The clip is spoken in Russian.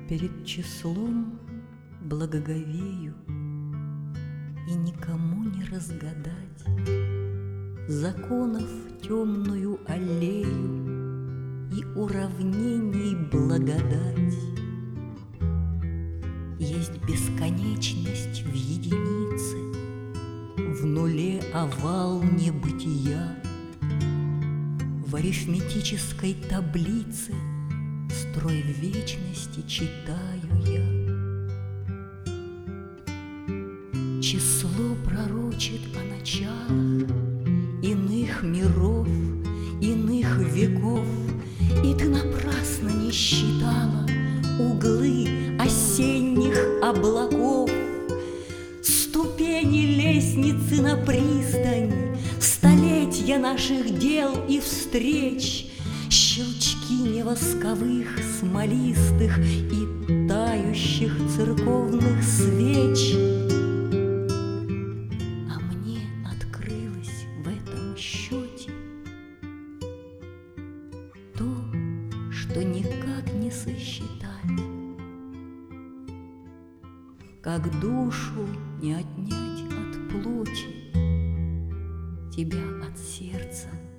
перед числом благоговею, и никому не разгадать законов темную аллею и уравнений благодать. Есть бесконечность в единице, в нуле овал небытия, в арифметической таблице строй вечности читаю я. Число пророчит о началах иных миров, иных веков, и ты напрасно не считала углы осенних облаков, ступени лестницы на пристань, столетия наших дел и встреч, щелчки невосковых, смолистых и тающих церковных свеч. А мне открылось в этом счете то, что никак не сосчитать, как душу не отнять от плоти, тебя от сердца